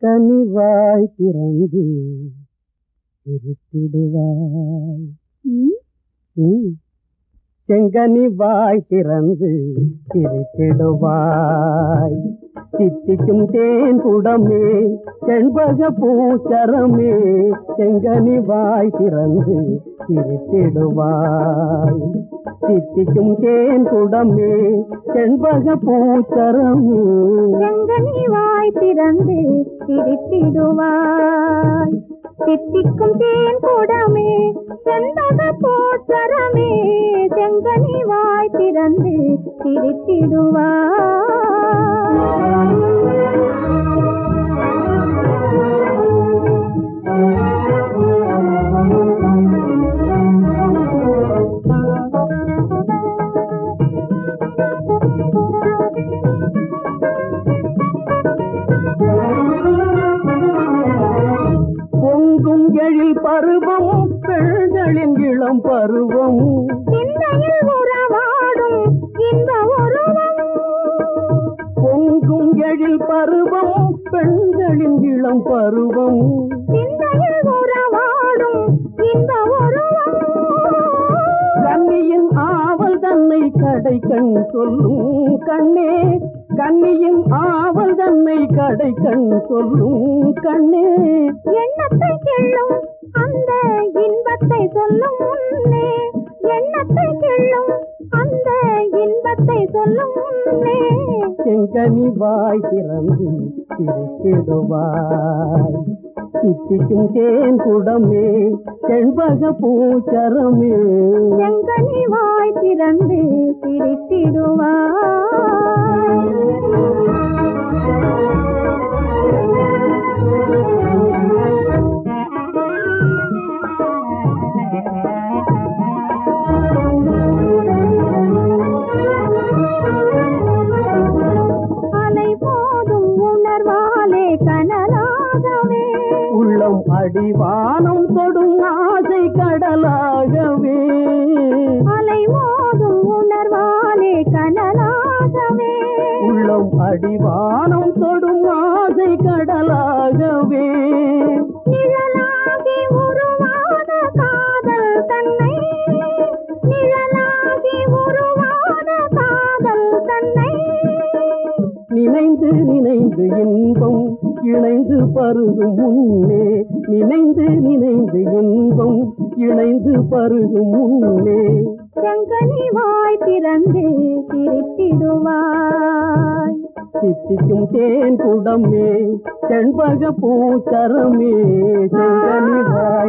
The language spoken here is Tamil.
செங்கனி வாய் திறந்து சிரித்திடுவாய். செங்கனி வாய் திறந்து சிரித்திடுவாய். சித்திக்கும் தேன் குடமே செண்பக பூச்சரமே செங்கனி வாய் திறந்து சிரித்திடுவாய். சித்திக்கும் தேன் குடமே செண்பக பூச்சரமே செங்கனி வாய் திறந்து சிரித்திடுவாய். சித்திக்கும் தேன் குடமே செண்பக பூச்சரமே செங்கனி வாய் திறந்து சிரித்திடுவாய். பொங்கும் எழில் பருவம் பெண்களின் இளம் பருவம் சிந்தையில் உறவாடும் இன்ப உருவம். பொங்கும் எழில் பருவம் பெண்களின் இளம் பருவம் சிந்தையில் உறவாடும் இன்ப உருவம். கன்னியின் ஆவல் தன்னை கடை கண் சொல்லும் கண்ணே கன்னியின் ஆவல் தன்னை கடை கண் சொல்லும் கண்ணே எண்ணத்தை கிள்ளும் அந்த இன்பத்தை சொல்லும் முன்னே எண்ணத்தை கிள்ளும் அந்த இன்பத்தை சொல்லும் முன்னே செங்கனி வாய் திறந்து சிரித்திடுவாய். சித்திக்கும் தேன் குடமே செண்பக பூச்சரமே செங்கனி வாய் திறந்து சிரித்திடுவாய். அலை போதும் உணர்வாலே கனலாகவே உள்ளம் அடிவானம் தொடும் ஆசை கடலாகவே அலை மோதும் உணர்வாலே கனலாகவே உள்ளம் அடிவானம் தொடும் ஆசை கடலாகவே நிழலாகி உருவாத காதல் தன்னை நிழலாகி உருவாத காதல் தன்னை நினைந்து நினைந்து இன்பம் இணைந்து பருகும் முன்னே நினைந்து நினைந்து இன்பம் இணைந்து பருகும் முன்னே செங்கனி வாய் திறந்து சிரித்திடுவாய். சித்திக்கும் தேன் குடமே செண்பக பூச்சரமே செங்கனி வாய்